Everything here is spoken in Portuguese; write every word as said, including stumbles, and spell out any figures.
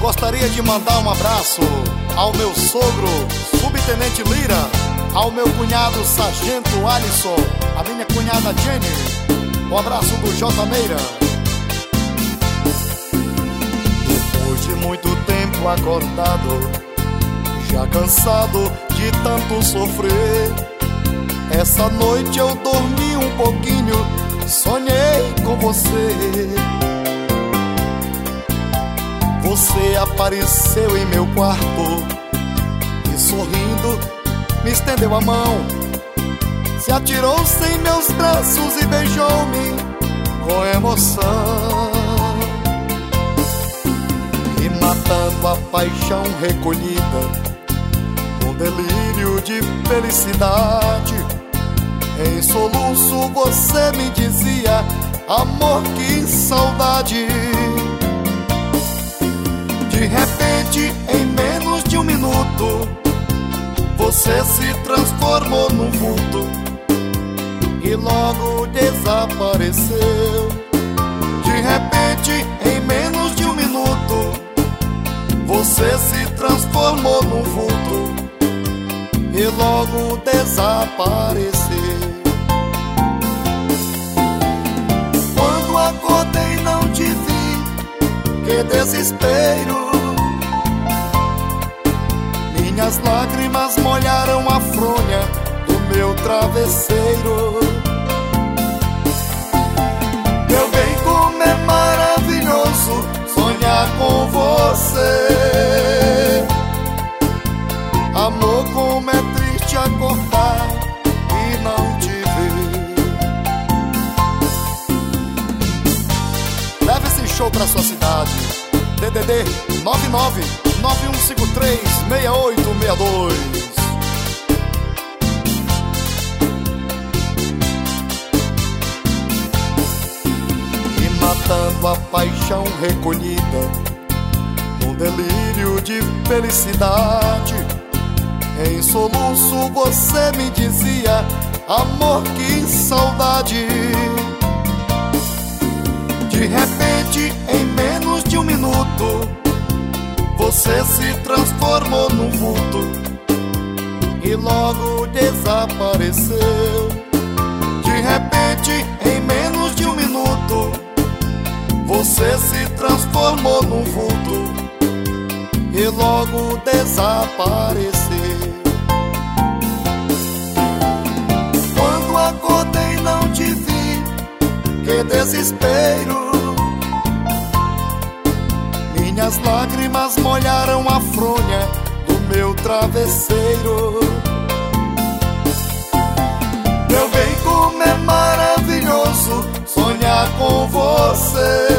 gostaria de mandar um abraço ao meu sogro, subtenente Lira, ao meu cunhado, sargento Alisson, a minha cunhada Jenny, um abraço do J. Meira. Depois de muito tempo acordado, já cansado de tanto sofrer, essa noite eu dormi um pouquinho, sonhei com você. Você apareceu em meu quarto e sorrindo me estendeu a mão, se atirou-se em meus braços e beijou-me com emoção. E matando a paixão recolhida, um delírio de felicidade, em soluço você me dizia: amor, que saudade. De repente, em menos de um minuto, você se transformou num vulto e logo desapareceu. De repente, em menos de um minuto, você se transformou num vulto e logo desapareceu. Quando acordei não te vi, que desespero. Minhas lágrimas molharam a fronha do meu travesseiro. Meu bem, como é maravilhoso sonhar com você. Amor, como é triste acordar e não te ver. Leve esse show pra sua cidade. D D D nove nove nove um cinco três seis oito seis dois. E matando a paixão recolhida, um delírio de felicidade, em soluço você me dizia: amor, que saudade. De repente, em menos de um minuto, você se transformou num vulto e logo desapareceu. De repente, em menos de um minuto, você se transformou num vulto e logo desapareceu. Quando acordei não te vi, que desespero. Minhas lágrimas molharam a fronha do meu travesseiro. Meu bem, como é maravilhoso sonhar com você.